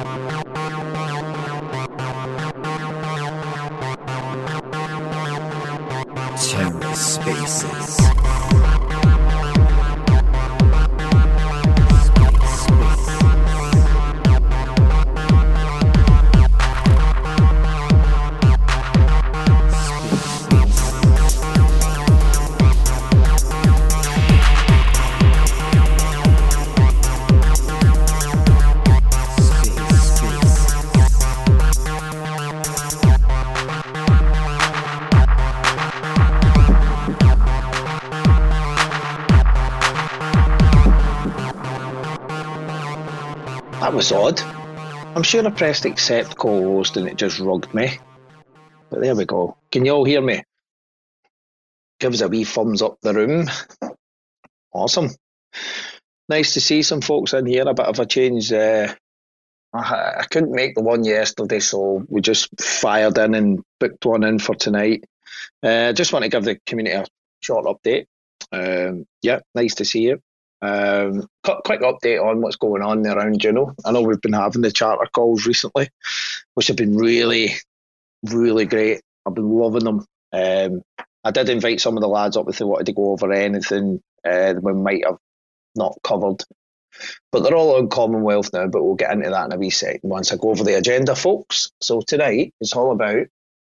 TerraSpaces. That was odd. I'm sure I pressed accept co-host and it just rugged me. But there we go. Can you all hear me? Give us a wee thumbs up the room. Awesome. Nice to see some folks in here. A bit of a change. I couldn't make the one yesterday, so we just fired in and booked one in for tonight. Just want to give the community a short update. Yeah, nice to see you. Quick update on what's going on around Juno. I know we've been having the charter calls recently, which have been really, really great. I've been loving them. I did invite some of the lads up if they wanted to go over anything we might have not covered. But they're all on Commonwealth now, but we'll get into that in a wee second once I go over the agenda, folks. So tonight is all about,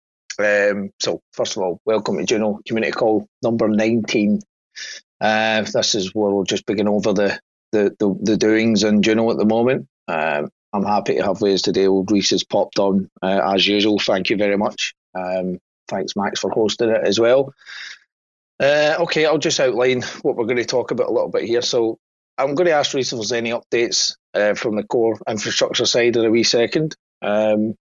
so first of all, welcome to Juno Community Call number 19. This is where we'll just begin over the doings in Juno at the moment. I'm happy to have Ways today. Old Reese has popped on as usual. Thank you very much. Thanks, Max, for hosting it as well. Okay, I'll just outline what we're going to talk about a little bit here. So I'm going to ask Reese if there's any updates from the core infrastructure side in a wee second. I'll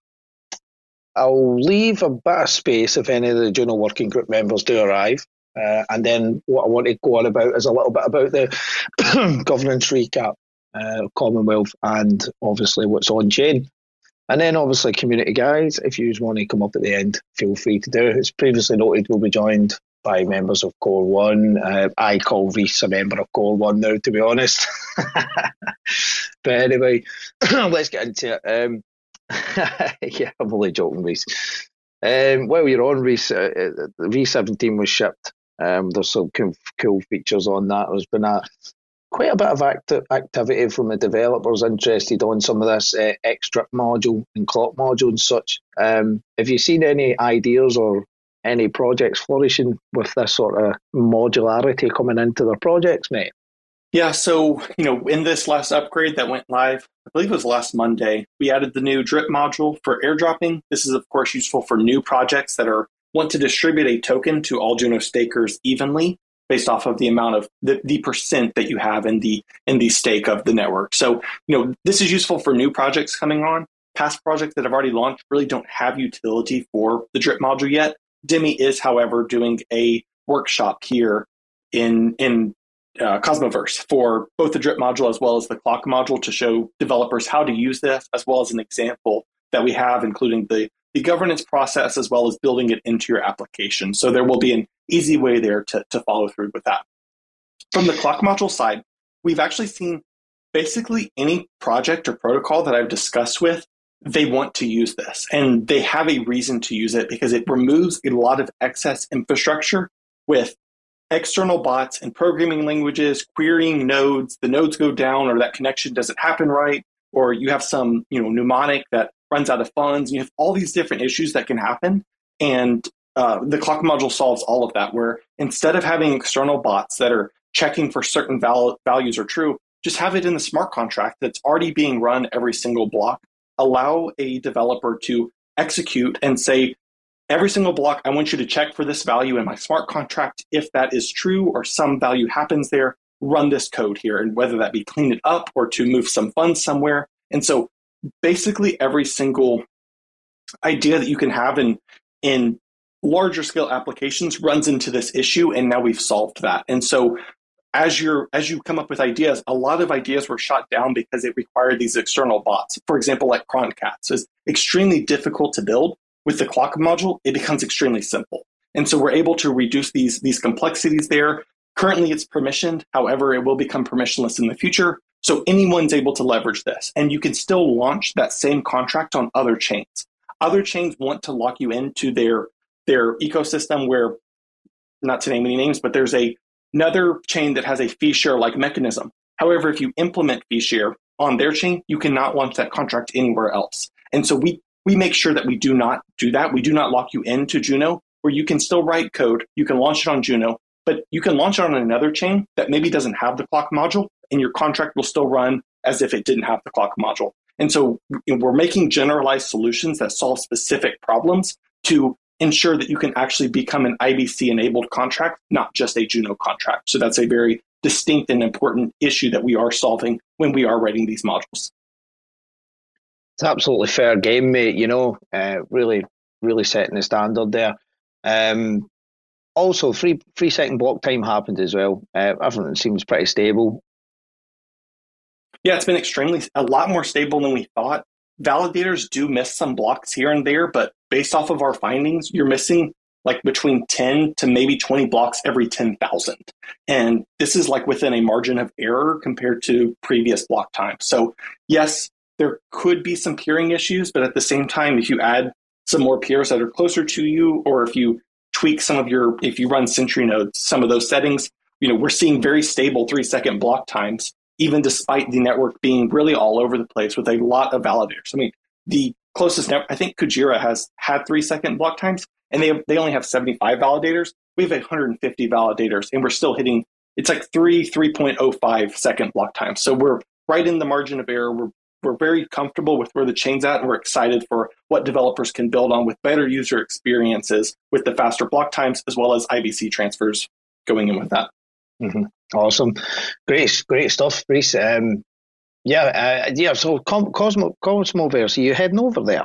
leave a bit of space if any of the Juno working group members do arrive. And then what I want to go on about is a little bit about the governance recap, Commonwealth, and obviously what's on chain. And then obviously community guys, if you want to come up at the end, feel free to do it. As previously noted, we'll be joined by members of Core 1. I call Reese a member of Core 1 now, to be honest. But anyway, let's get into it. Yeah, I'm only joking, Reese. While you're on, Reese, the V17 was shipped. There's some cool features on that. There's been quite a bit of activity from the developers interested on some of this X-Strip module and clock module and such. Have you seen any ideas or any projects flourishing with this sort of modularity coming into their projects, mate? Yeah, so, in this last upgrade that went live, I believe it was last Monday, we added the new drip module for airdropping. This is, of course, useful for new projects that want to distribute a token to all Juno stakers evenly based off of the amount of the percent that you have in the stake of the network. So, this is useful for new projects coming on. Past projects that have already launched really don't have utility for the drip module yet. Demi is, however, doing a workshop here in Cosmoverse for both the drip module as well as the clock module to show developers how to use this, as well as an example that we have, including the governance process, as well as building it into your application. So there will be an easy way there to follow through with that. From the clock module side, we've actually seen basically any project or protocol that I've discussed with, they want to use this, and they have a reason to use it because it removes a lot of excess infrastructure with external bots and programming languages, querying nodes, the nodes go down or that connection doesn't happen right, or you have some mnemonic that runs out of funds. You have all these different issues that can happen. And the clock module solves all of that, where instead of having external bots that are checking for certain values are true, just have it in the smart contract that's already being run every single block. Allow a developer to execute and say, every single block, I want you to check for this value in my smart contract. If that is true or some value happens there, run this code here, and whether that be clean it up or to move some funds somewhere. And so basically every single idea that you can have in larger scale applications runs into this issue, and now we've solved that. And so as you come up with ideas, a lot of ideas were shot down because it required these external bots. For example, like Croncat is extremely difficult to build. With the clock module, it becomes extremely simple. And so we're able to reduce these complexities there, Currently, it's permissioned. However, it will become permissionless in the future. So anyone's able to leverage this. And you can still launch that same contract on other chains. Other chains want to lock you into their ecosystem where, not to name any names, but there's another chain that has a fee share like mechanism. However, if you implement fee share on their chain, you cannot launch that contract anywhere else. And so we make sure that we do not do that. We do not lock you into Juno, where you can still write code. You can launch it on Juno, but you can launch it on another chain that maybe doesn't have the clock module, and your contract will still run as if it didn't have the clock module. And so we're making generalized solutions that solve specific problems to ensure that you can actually become an IBC-enabled contract, not just a Juno contract. So that's a very distinct and important issue that we are solving when we are writing these modules. It's absolutely fair game, mate. Really, really setting the standard there. Also, 3-second block time happened as well. Everything seems pretty stable. Yeah, it's been a lot more stable than we thought. Validators do miss some blocks here and there, but based off of our findings, you're missing like between 10 to maybe 20 blocks every 10,000. And this is like within a margin of error compared to previous block time. So yes, there could be some peering issues, but at the same time, if you add some more peers that are closer to you, or if you tweak if you run Sentry nodes, some of those settings, we're seeing very stable 3-second block times, even despite the network being really all over the place with a lot of validators. I mean, the closest network, I think Kujira has had 3-second block times, and they only have 75 validators. We have 150 validators, and we're still hitting, it's like 3.05 second block time. So we're right in the margin of error. We're very comfortable with where the chain's at, and we're excited for what developers can build on with better user experiences with the faster block times, as well as IBC transfers going in with that. Mm-hmm. Awesome. Great stuff, Reese. So Cosmoverse, are you heading over there?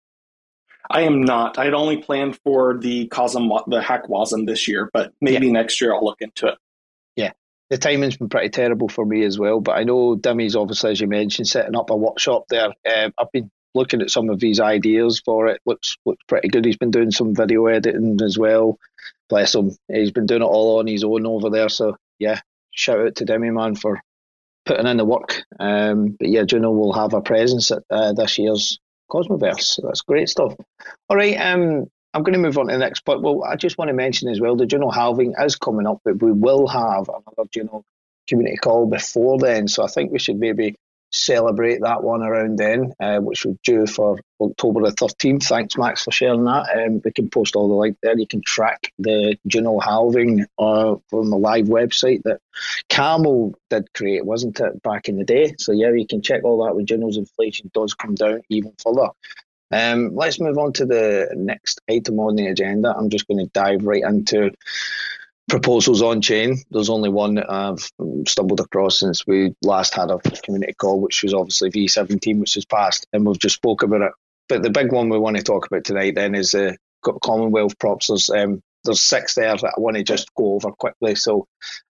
I am not. I'd only planned for the Hack Wasm this year, but maybe next year I'll look into it. Yeah. The timing's been pretty terrible for me as well, but I know Dimmy's obviously, as you mentioned, setting up a workshop there. I've been looking at some of his ideas for it. Looks pretty good. He's been doing some video editing as well. Bless him. He's been doing it all on his own over there. So yeah, shout out to Dimmy, man, for putting in the work. But yeah, Juno will have a presence at this year's Cosmoverse. So that's great stuff. All right, I'm going to move on to the next part. Well, I just want to mention as well, the Juno halving is coming up, but we will have another Juno community call before then. So I think we should maybe celebrate that one around then, which we're due for October the 13th. Thanks, Max, for sharing that. We can post all the link there. You can track the Juno halving from the live website that Camel did create, wasn't it, back in the day? So yeah, you can check all that when Juno's inflation does come down even further. Let's move on to the next item on the agenda. I'm just going to dive right into proposals on chain. There's only one that I've stumbled across since we last had a community call, which was obviously V17, which has passed, and we've just spoke about it. But the big one we want to talk about tonight then is the Commonwealth props. There's 6 there that I want to just go over quickly. So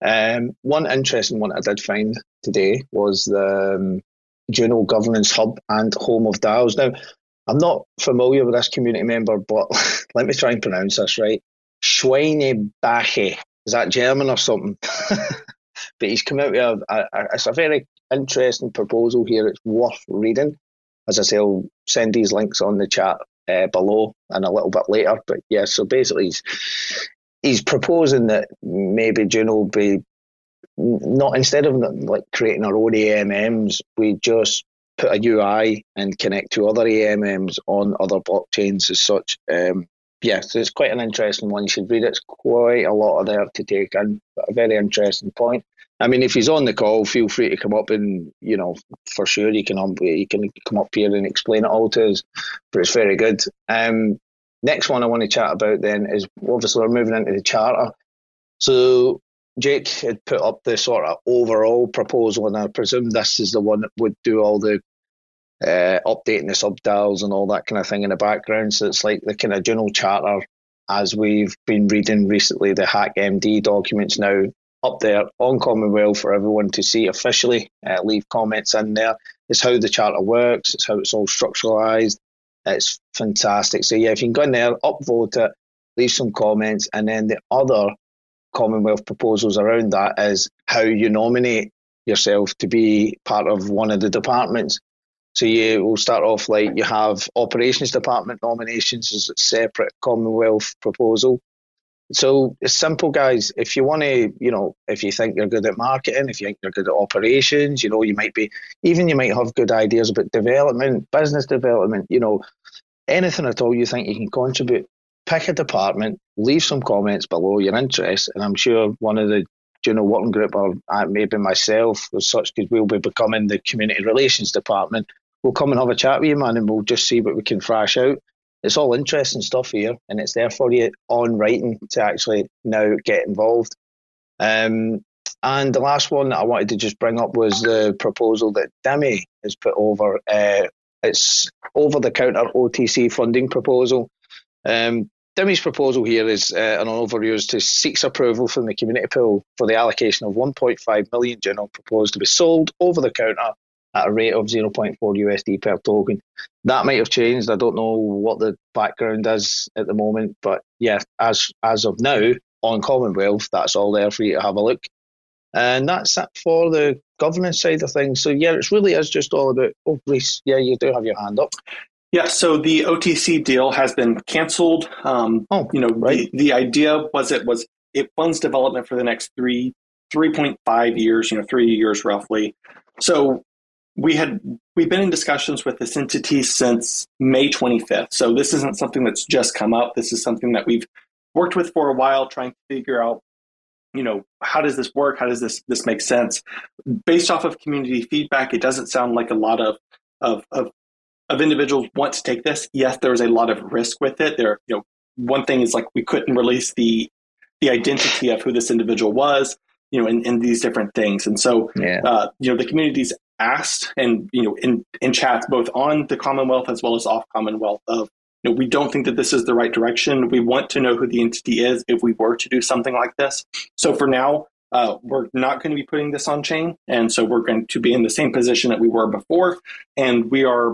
one interesting one I did find today was the Juno Governance Hub and Home of DAOs. Now, I'm not familiar with this community member, but let me try and pronounce this right. Schweinebache. Is that German or something? But he's come out with it's a very interesting proposal here. It's worth reading. As I say, I'll send these links on the chat below and a little bit later. But yeah, so basically he's proposing that maybe Juno will be not, instead of like creating our own AMMs, we just put a UI and connect to other AMMs on other blockchains as such. So it's quite an interesting one. You should read it. It's quite a lot there to take in, but a very interesting point. I mean, if he's on the call, feel free to come up and, for sure he can come up here and explain it all to us, but it's very good. Next one I want to chat about then is, obviously we're moving into the charter. So Jake had put up the sort of overall proposal, and I presume this is the one that would do all the updating the subdials and all that kind of thing in the background. So it's like the kind of Juno charter, as we've been reading recently, the HackMD documents now up there on Commonwealth for everyone to see officially. Leave comments in there. It's how the charter works. It's how it's all structuralized. It's fantastic. So yeah, if you can go in there, upvote it, leave some comments, and then the other Commonwealth proposals around that is how you nominate yourself to be part of one of the departments. So you will start off like you have operations department nominations as a separate Commonwealth proposal. So it's simple, guys. If you want to, if you think you're good at marketing, if you think you're good at operations, you might be, even you might have good ideas about development, business development, anything at all you think you can contribute, pick a department, leave some comments below your interests, and I'm sure one of the working group, or maybe myself as such, because we'll be becoming the community relations department, we'll come and have a chat with you, man, and we'll just see what we can thrash out. It's all interesting stuff here, and it's there for you on writing to actually now get involved. And the last one that I wanted to just bring up was the proposal that Demi has put over. It's over-the-counter OTC funding proposal. Demi's proposal here is an overview is to seek approval from the community pool for the allocation of 1.5 million Juno proposed to be sold over the counter at a rate of 0.4 USD per token. That might have changed. I don't know what the background is at the moment, but yeah, as of now on Commonwealth, that's all there for you to have a look. And that's it for the governance side of things. So yeah, it really is just all about. Oh, Reese, yeah, you do have your hand up. Yeah, so the OTC deal has been canceled. Right. The idea was it funds development for the next 3.5 years, 3 years roughly. So we've been in discussions with this entity since May 25th. So this isn't something that's just come up. This is something that we've worked with for a while, trying to figure out, how does this work? How does this make sense? Based off of community feedback, it doesn't sound like a lot of individuals want to take this. Yes, there's a lot of risk with it. One thing is like we couldn't release the identity of who this individual was, in these different things. And so, the community's asked, and in chats both on the Commonwealth as well as off Commonwealth of, we don't think that this is the right direction. We want to know who the entity is if we were to do something like this. So for now, we're not going to be putting this on chain, and so we're going to be in the same position that we were before, and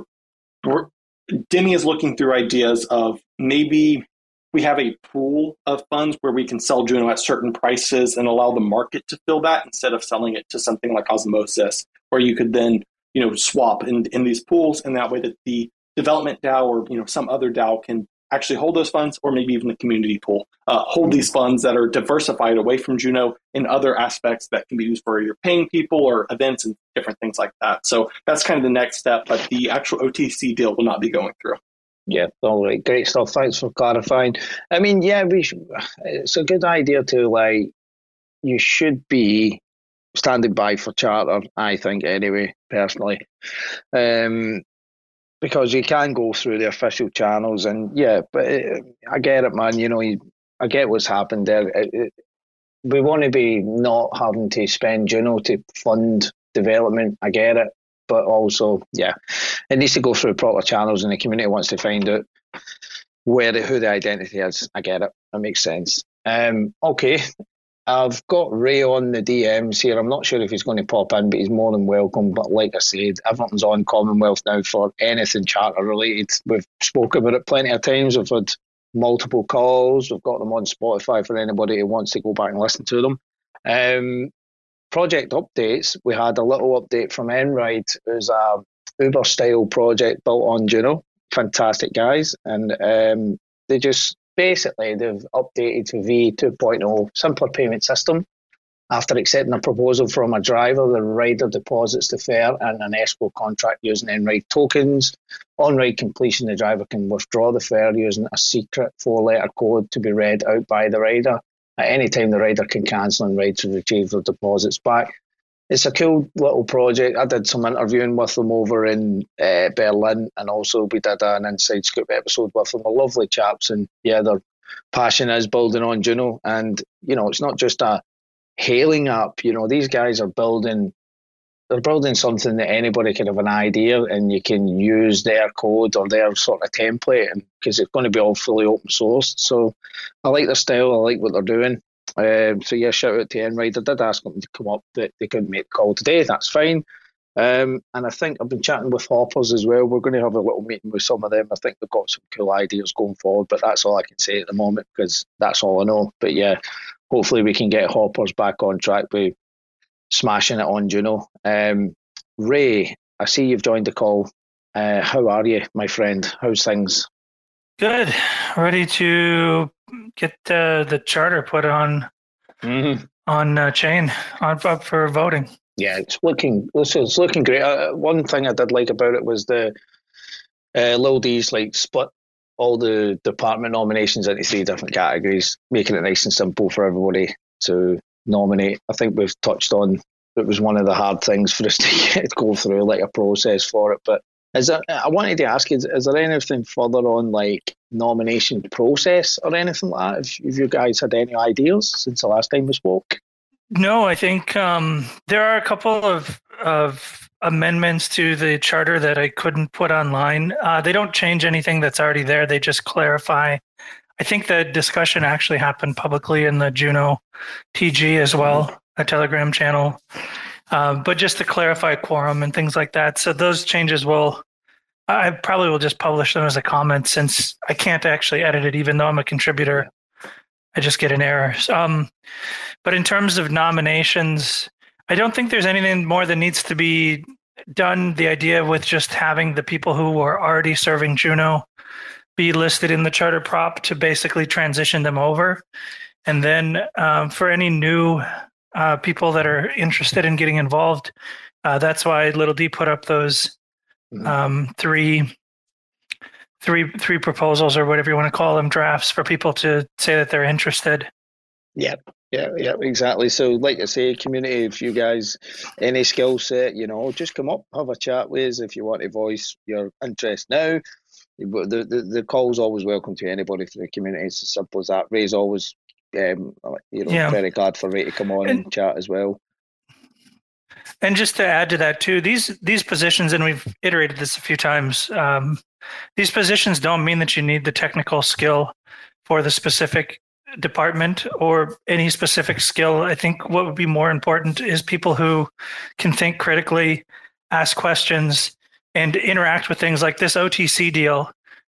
Demi is looking through ideas of maybe we have a pool of funds where we can sell Juno at certain prices and allow the market to fill that instead of selling it to something like Osmosis, where you could then, swap in these pools, and that way that the development DAO or, some other DAO can actually hold those funds, or maybe even the community pool, hold these funds that are diversified away from Juno in other aspects that can be used for your paying people or events and different things like that. So that's kind of the next step, but the actual OTC deal will not be going through. Yeah, all right, great stuff. Thanks for clarifying. I mean, yeah, it's a good idea to you should be standing by for charter, I think, anyway, personally. Because you can go through the official channels, and yeah, but I get it, man. I get what's happened there. We want to be not having to spend Juno to fund development. I get it, but also, yeah, it needs to go through proper channels, and the community wants to find out who the identity is. I get it. That makes sense. Okay. I've got Ray on the DMs here. I'm not sure if he's going to pop in, but he's more than welcome. But like I said, everything's on Commonwealth now for anything charter related. We've spoken about it plenty of times. We've had multiple calls. We've got them on Spotify for anybody who wants to go back and listen to them. Project updates. We had a little update from Enride, who's a Uber-style project built on Juno. Fantastic guys. And they just... Basically, they've updated to V2.0 simpler payment system. After accepting a proposal from a driver, the rider deposits the fare in an escrow contract using Enride tokens. On ride completion, the driver can withdraw the fare using a secret 4-letter code to be read out by the rider. At any time, the rider can cancel and ride to retrieve their deposits back. It's a cool little project. I did some interviewing with them over in Berlin, and also we did an Inside Scoop episode with them. They're lovely chaps, and yeah, their passion is building on Juno. And, it's not just a hailing app. These guys are building something that anybody can have an idea, and you can use their code or their sort of template, because it's going to be all fully open sourced. So I like their style. I like what they're doing. So yeah, shout out to Enride. I did ask them to come up, but they couldn't make the call today. That's fine. And I think I've been chatting with Hoppers as well. We're going to have a little meeting with some of them. I think they've got some cool ideas going forward, but that's all I can say at the moment, because that's all I know. But yeah, hopefully we can get Hoppers back on track with smashing it on Juno. Ray, I see you've joined the call. How are you, my friend? How's things? Good. Ready to get the charter put on chain up for voting. Yeah, it's looking great. One thing I did like about it was the Lil D's like split all the department nominations into 3 different categories, making it nice and simple for everybody to nominate. I think we've touched on it was one of the hard things for us to go through, like a process for it. But I wanted to ask, is there anything further on like nomination process or anything like that? If you guys had any ideas since the last time we spoke? No, I think there are a couple of amendments to the charter that I couldn't put online. They don't change anything that's already there. They just clarify. I think the discussion actually happened publicly in the Juno TG as well, a Telegram channel. But just to clarify quorum and things like that. So those changes I probably will just publish them as a comment since I can't actually edit it, even though I'm a contributor. I just get an error. But in terms of nominations, I don't think there's anything more that needs to be done. The idea with just having the people who are already serving Juno be listed in the charter prop to basically transition them over. And then for any new people that are interested in getting involved, that's why Little D put up those three proposals or whatever you want to call them, drafts for people to say that they're interested. Yeah, exactly. So like I say, community, if you guys, any skill set, just come up, have a chat with us if you want to voice your interest now. The call's always welcome to anybody from the community. It's as simple as that. Ray's always, very glad for Ray to come on and chat as well. And just to add to that too, these positions, and we've iterated this a few times, these positions don't mean that you need the technical skill for the specific department or any specific skill. I think what would be more important is people who can think critically, ask questions, and interact with things like this OTC deal.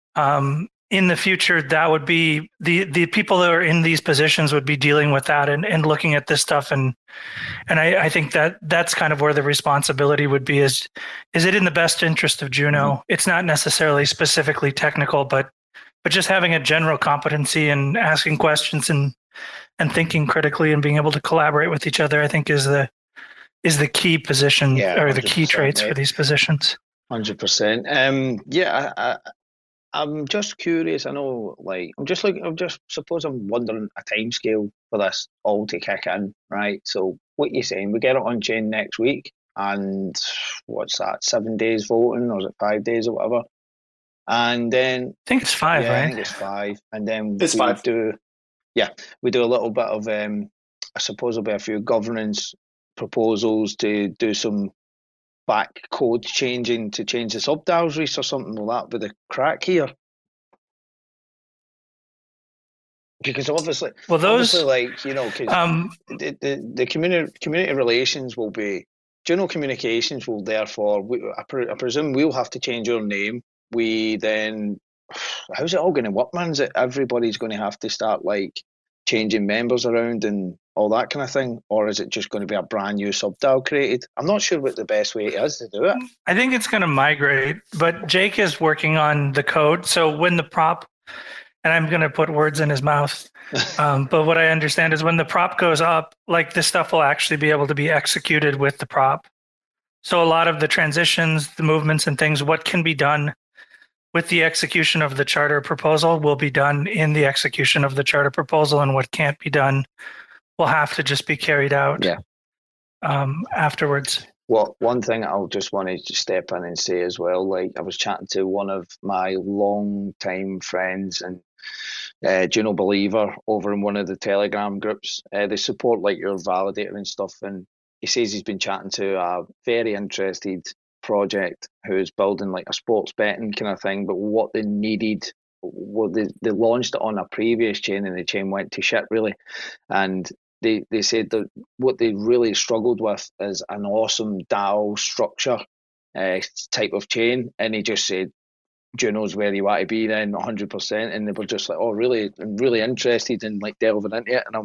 In the future, that would be the people that are in these positions would be dealing with that and looking at this stuff. And I think that's kind of where the responsibility would be is it in the best interest of Juno? Mm-hmm. It's not necessarily specifically technical, but just having a general competency and asking questions and thinking critically and being able to collaborate with each other, I think is the key position or the key traits for these positions. 100%. I'm just curious. I know, I'm wondering a timescale for this all to kick in, right? So what you're saying, we get it on chain next week, and what's that? 7 days voting, or is it 5 days or whatever? And then I think it's 5, right? I think it's 5, and then it's 5. We do a little bit of I suppose there'll be a few governance proposals to do some back code changing to change the subdials or something like that with the crack here. Because obviously, because the community relations will be, Juno Communications will therefore, I presume we'll have to change our name. We then, how's it all going to work, man? Is it everybody's going to have to start changing members around and all that kind of thing, or is it just going to be a brand new subdial created? I'm not sure what the best way is to do it. I think it's going to migrate, but Jake is working on the code. So when the prop, and I'm going to put words in his mouth, but what I understand is when the prop goes up, this stuff will actually be able to be executed with the prop. So a lot of the transitions, the movements and things, what can be done with the execution of the charter proposal will be done in the execution of the charter proposal, and what can't be done will have to just be carried out afterwards. Well, one thing I'll just want to step in and say as well, I was chatting to one of my long-time friends and Juno believer over in one of the Telegram groups. They support your validator and stuff, and he says he's been chatting to a very interested project who's building a sports betting kind of thing, but what they needed, they launched it on a previous chain and the chain went to shit really, and they said that what they really struggled with is an awesome DAO structure type of chain, and he just said Juno's where you want to be then 100%, and they were just I'm really interested in delving into it, and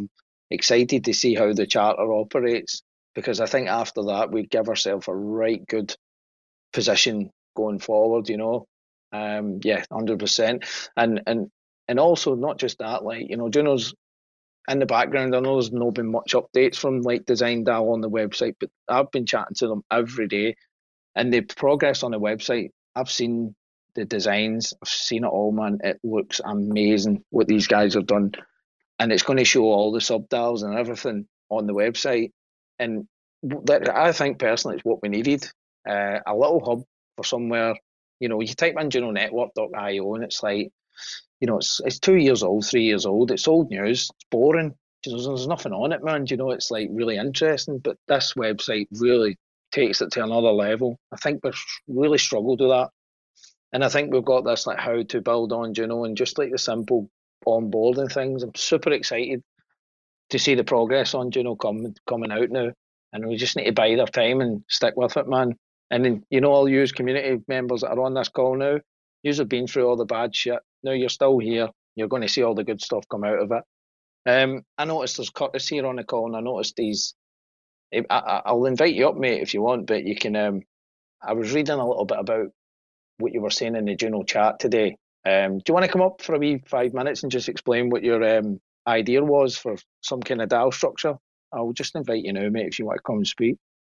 excited to see how the charter operates, because I think after that we'd give ourselves a right good position going forward. Yeah, 100%. And also not just that, like, Juno's in the background. I know there's not been much updates from like Design Dial on the website, but I've been chatting to them every day, and the progress on the website, I've seen the designs, I've seen it all, man. It looks amazing what these guys have done, and it's going to show all the subdials and everything on the website. And I think personally, it's what we needed. A little hub for somewhere. You type in junonetwork.io and it's like, it's 2 years old, 3 years old. It's old news. It's boring. There's nothing on it, man. It's like really interesting. But this website really takes it to another level. I think we've really struggled with that. And I think we've got this like how to build on Juno, and just like the simple onboarding things. I'm super excited to see the progress on Juno coming out now. And we just need to bide our time and stick with it, man. And then, all you community members that are on this call now, you have been through all the bad shit. Now you're still here. You're going to see all the good stuff come out of it. I noticed there's Curtis here on the call, and I noticed these. I'll invite you up, mate, if you want, but you can. I was reading a little bit about what you were saying in the Juno chat today. Do you want to come up for a wee 5 minutes and just explain what your idea was for some kind of dial structure? I'll just invite you now, mate, if you want to come and speak.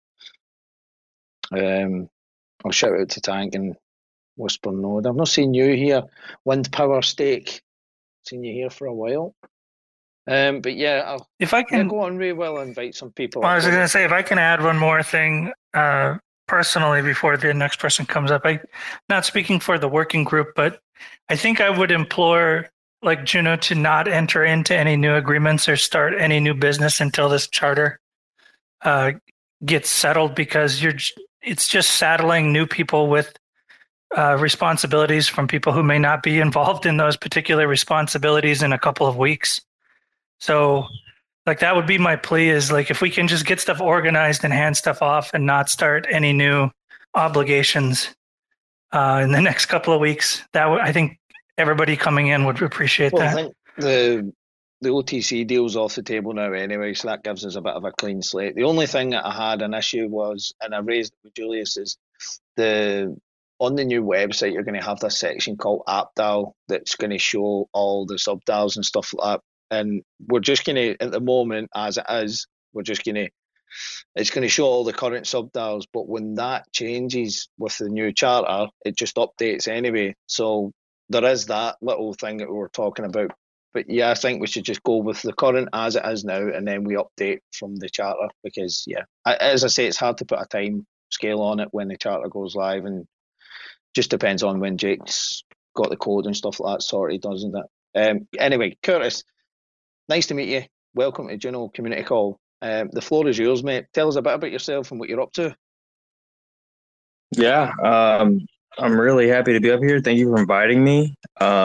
I'll shout out to Tank and Whisper Node. I've not seen you here. Wind Power Stake. Seen you here for a while. But yeah, if I can go on, Ray. Well, invite some people. Well, I was going to say, if I can add one more thing personally before the next person comes up. I'm not speaking for the working group, but I think I would implore like Juno to not enter into any new agreements or start any new business until this charter gets settled, because it's just saddling new people with responsibilities from people who may not be involved in those particular responsibilities in a couple of weeks. So like that would be my plea, is like if we can just get stuff organized and hand stuff off and not start any new obligations in the next couple of weeks, I think everybody coming in would appreciate that. I think the OTC deal's off the table now anyway, so that gives us a bit of a clean slate. The only thing that I had an issue was, and I raised it with Julius, is on the new website you're going to have this section called App Dial that's going to show all the subdials and stuff like that. And we're just going to, at the moment, as it is, it's going to show all the current subdials. But when that changes with the new charter, it just updates anyway. So there is that little thing that we were talking about. But yeah, I think we should just go with the current as it is now, and then we update from the charter, because, yeah, as I say, it's hard to put a time scale on it when the charter goes live, and just depends on when Jake's got the code and stuff like that sorted, doesn't it? Anyway, Curtis, nice to meet you. Welcome to Juno Community Call. The floor is yours, mate. Tell us a bit about yourself and what you're up to. Yeah, I'm really happy to be up here. Thank you for inviting me.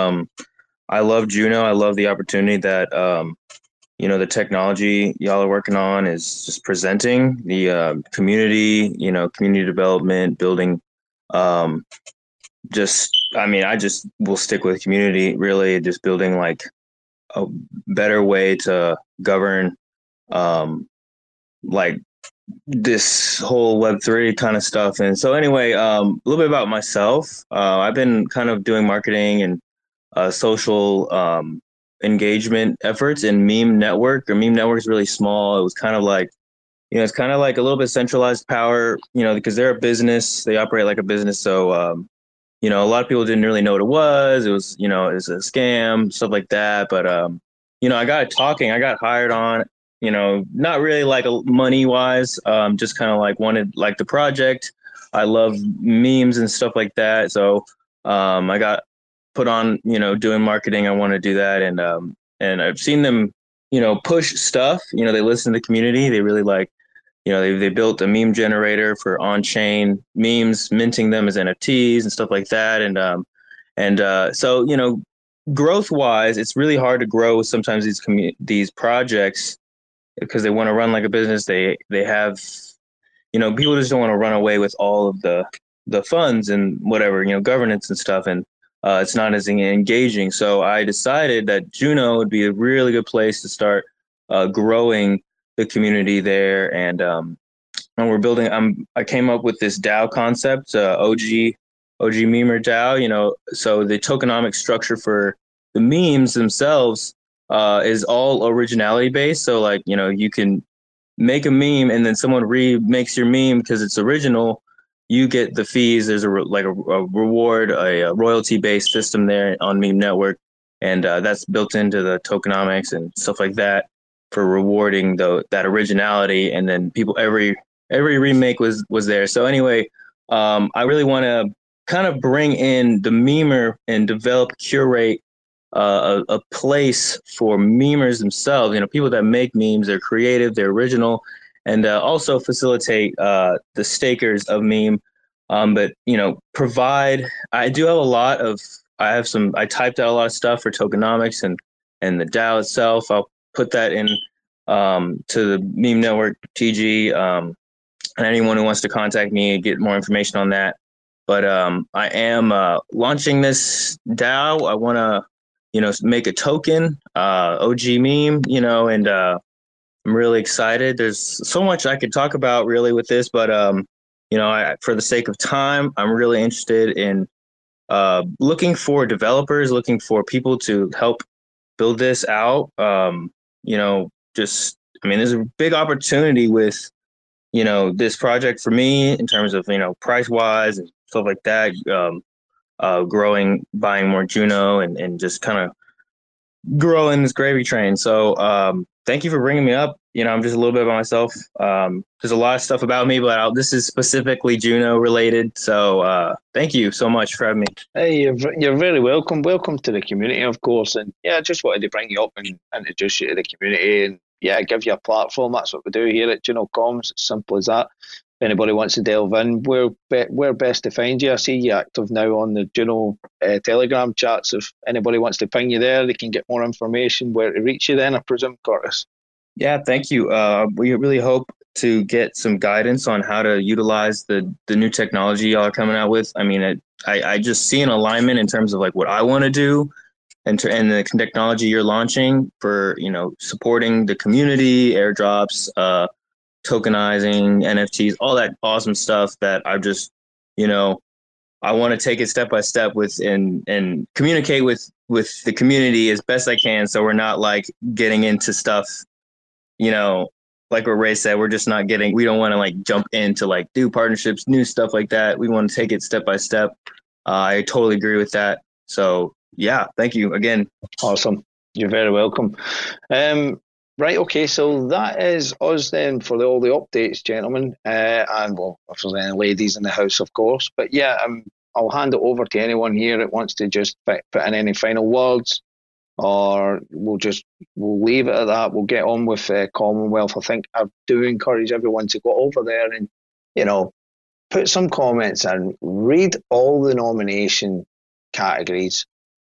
I love Juno. I love the opportunity that, the technology y'all are working on is just presenting the community, community development, building. I just will stick with community, really, just building like a better way to govern like this whole Web3 kind of stuff. And so anyway, a little bit about myself. I've been kind of doing marketing and social engagement efforts in Meme Network. Meme Network is really small. It was kind of like, it's kind of like a little bit centralized power, because they're a business. They operate like a business. So, a lot of people didn't really know what it was. It was, it was a scam, stuff like that. But, I got talking. I got hired on, not really like money wise, just kind of like wanted like the project. I love memes and stuff like that. So I got put on, doing marketing. I want to do that. And I've seen them, push stuff. They listen to the community. They really like, they built a meme generator for on-chain memes, minting them as NFTs and stuff like that. So, growth-wise, it's really hard to grow sometimes these projects because they want to run like a business. They have, people just don't want to run away with all of the funds and whatever, governance and stuff. And it's not as engaging. So I decided that Juno would be a really good place to start growing the community there. And we're building. I came up with this DAO concept, OG Memer DAO. So the tokenomic structure for the memes themselves is all originality based. So like, you can make a meme and then someone remakes your meme because it's original. You get the fees. There's a reward, a royalty based system there on Meme Network, and that's built into the tokenomics and stuff like that for rewarding that originality. And then people every remake was there. So anyway, I really want to kind of bring in the memer and curate a place for memers themselves. People that make memes, they're creative, they're original, and also facilitate the stakers of meme. But provide. I do have a lot of. I typed out a lot of stuff for tokenomics and the DAO itself. I'll put that in to the Meme Network TG. And anyone who wants to contact me and get more information on that. But I am launching this DAO. I want to, make a token, OG meme, and I'm really excited. There's so much I could talk about really with this, but for the sake of time, I'm really interested in looking for developers, looking for people to help build this out. There's a big opportunity with this project for me in terms of, price wise and stuff like that, buying more Juno and just kind of growing this gravy train. So thank you for bringing me up. I'm just a little bit about myself. There's a lot of stuff about me, but this is specifically Juno related. So thank you so much for having me. Hey, you're very welcome. Welcome to the community, of course. And yeah, I just wanted to bring you up and introduce you to the community and give you a platform. That's what we do here at Juno Comms. It's simple as that. If anybody wants to delve in, where best to find you? I see you active now on the Juno Telegram chats. If anybody wants to ping you there, they can get more information. Where to reach you then, I presume, Curtis? Yeah, thank you. We really hope to get some guidance on how to utilize the new technology y'all are coming out with. I mean, I just see an alignment in terms of like what I want to do and the technology you're launching for, supporting the community, airdrops, tokenizing, NFTs, all that awesome stuff that I just, I want to take it step by step with and communicate with the community as best I can. So we're not like getting into stuff, like what Ray said, we're just not we don't want to like jump into like do partnerships, new stuff like that. We want to take it step by step. I totally agree with that. So yeah, thank you again. Awesome. You're very welcome. Right, okay, so that is us then for all the updates, gentlemen. And well, if there's any ladies in the house, of course. But yeah, I'll hand it over to anyone here that wants to just put in any final words, or we'll leave it at that. We'll get on with Commonwealth. I think I do encourage everyone to go over there and, put some comments and read all the nomination categories.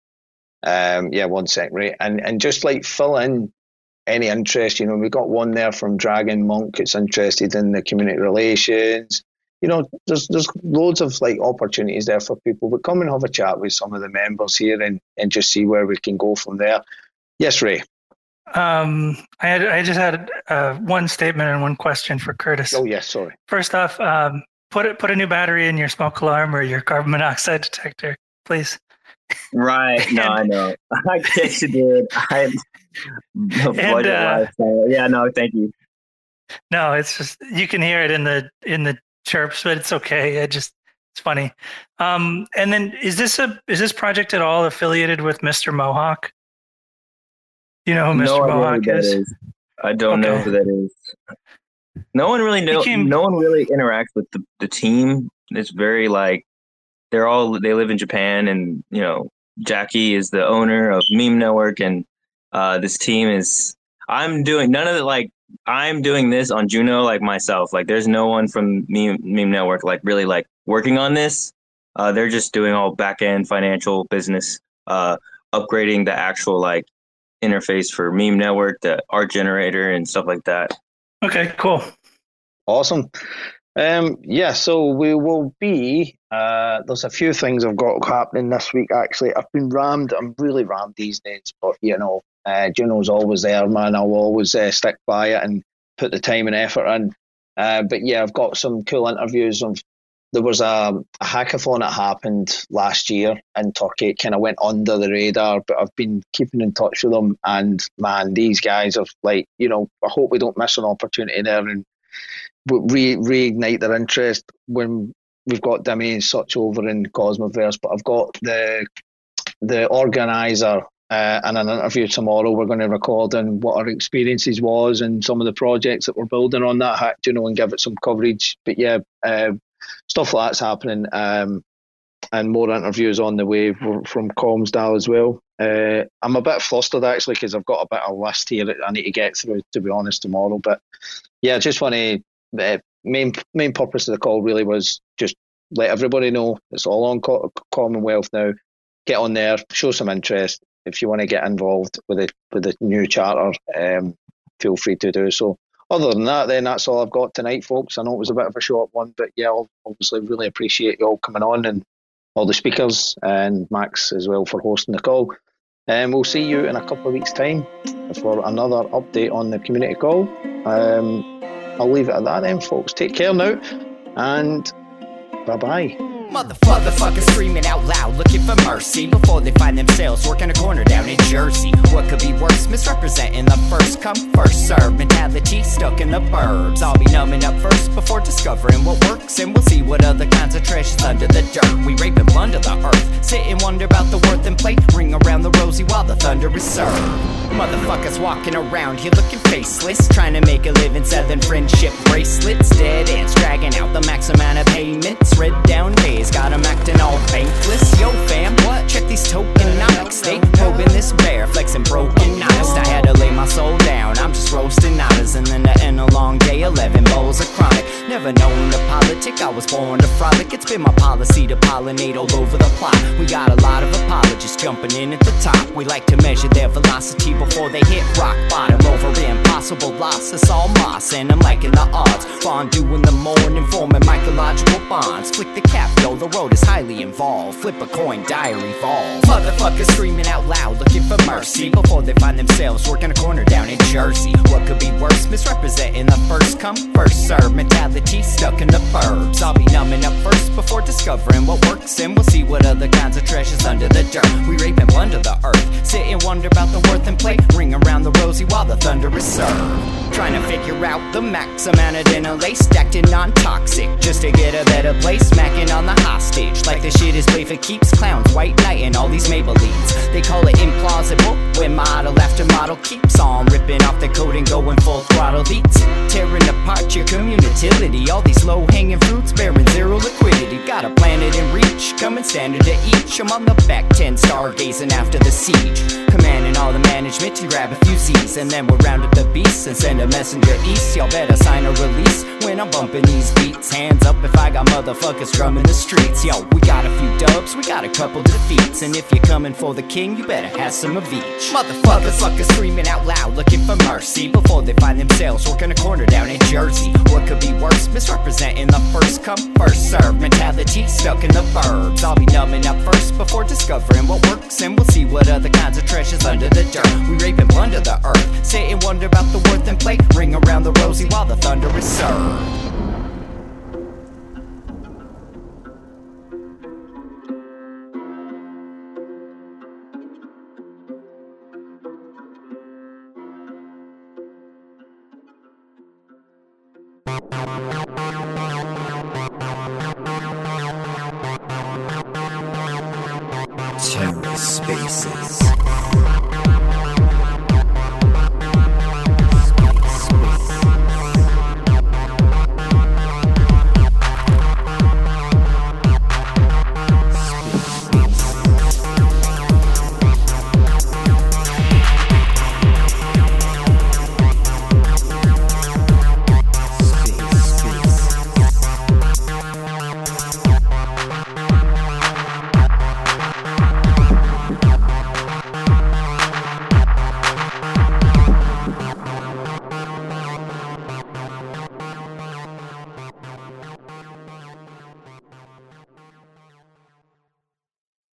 One sec, right? And just like fill in any interest. We got one there from Dragon Monk. It's interested in the community relations. There's loads of like opportunities there for people. But come and have a chat with some of the members here and just see where we can go from there. Yes, Ray. I just had one statement and one question for Curtis. Oh yes, sorry. First off, put a new battery in your smoke alarm or your carbon monoxide detector, please. Right. No, I know. I guess you did. Thank you. No, it's just you can hear it in the chirps, but it's okay. It's funny. And then is this project at all affiliated with Mr. Mohawk? You know who Mr. Mohawk is? I don't know who that is. No one really no one really interacts with the team. It's very like they live in Japan, and Jackie is the owner of Meme Network, and this team is. I'm doing none of it. Like I'm doing this on Juno, like myself. Like there's no one from Meme Network like really like working on this. They're just doing all back end financial business, upgrading the actual like interface for Meme Network, the art generator, and stuff like that. Okay, cool, awesome. So we will be. There's a few things I've got happening this week. Actually, I've been rammed. I'm really rammed these days, but Juno's always there, man. I'll always stick by it and put the time and effort in. But yeah, I've got some cool interviews. There was a hackathon that happened last year in Turkey. It kind of went under the radar, but I've been keeping in touch with them. And man, these guys are like, I hope we don't miss an opportunity there and reignite their interest when we've got Damien Such over in Cosmoverse. But I've got the organizer and an interview tomorrow we're going to record and what our experiences was and some of the projects that we're building on that hack, and give it some coverage. But yeah, stuff like that's happening, and more interviews on the way from Comsdal as well. I'm a bit flustered actually because I've got a bit of a list here that I need to get through, to be honest, tomorrow. But yeah, I just want to main purpose of the call really was just let everybody know it's all on Commonwealth now. Get on there, show some interest. If you want to get involved with the new charter, feel free to do so. Other than that, then that's all I've got tonight, folks. I know it was a bit of a short one, but yeah, I'll obviously really appreciate you all coming on and all the speakers and Max as well for hosting the call. And we'll see you in a couple of weeks' time for another update on the community call. I'll leave it at that then, folks. Take care now, and bye-bye. Motherfuckers screaming out loud, looking for mercy before they find themselves working a corner down in Jersey. What could be worse? Misrepresenting the first come, first serve mentality stuck in the burbs. I'll be numbing up first before discovering what works, and we'll see what other kinds of treasures under the dirt. We rape and plunder the earth, sit and wonder about the worth and play, ring around the rosy while the thunder is served. Motherfuckers walking around here looking faceless, trying to make a living selling friendship bracelets. Dead ends dragging out the max amount of payments. Red down days got 'em acting all bankless. Yo fam, what? Check these tokenomics. They probing this bear, flexing broken honest. I had to lay my soul down, I'm just roasting honors. And then to end a long day, 11 bowls of chronic. Never known to politic, I was born to frolic. It's been my policy to pollinate all over the plot. We got a lot of apologists jumping in at the top. We like to measure their velocity before they hit rock bottom. Over impossible loss, it's all moss, and I'm liking the odds. Fondue in the morning, forming mycological bonds. Flick the cap, yo, the road is highly involved. Flip a coin, diary evolve. Motherfuckers screaming out loud, looking for mercy before they find themselves working a corner down in Jersey. What could be worse? Misrepresenting the first come, first serve mentality stuck in the burbs. I'll be numbing up first before discovering what works, and we'll see what other kinds of treasures under the dirt. We rape and plunder the earth, sit and wonder about the worth and play, ring around the rosy while the thunder is served. Trying to figure out the max amount of dinner lace, stacked in non-toxic, just to get a better place. Smacking on the hostage like the shit is play for keeps. Clowns, white knight, and all these Maybellines. They call it implausible when model after model keeps on ripping off the coat and going full throttle beats, tearing apart your community. All these low-hanging fruits bearing zero liquidity. Got a planet in reach, coming standard to each. I'm on the back 10, stargazing after the siege, commanding all the management to grab a few Z's, and then we'll round up the beasts and send a messenger east. Y'all better sign a release when I'm bumping these beats. Hands up if I got motherfuckers drumming the streets. Yo, we got a few dubs, we got a couple defeats, and if you're coming for the king, you better have some of each. Motherfuckers screaming out loud, looking for mercy before they find themselves working a corner down in Jersey. What could be worse? Misrepresenting the first come, first serve mentality stuck in the burbs. I'll be numbing up first before discovering what works, and we'll see what other kinds of treasures under the dirt. We rape and plunder the earth, sit and wonder about the worth and play, ring around the rosy while the thunder is served. TerraSpaces.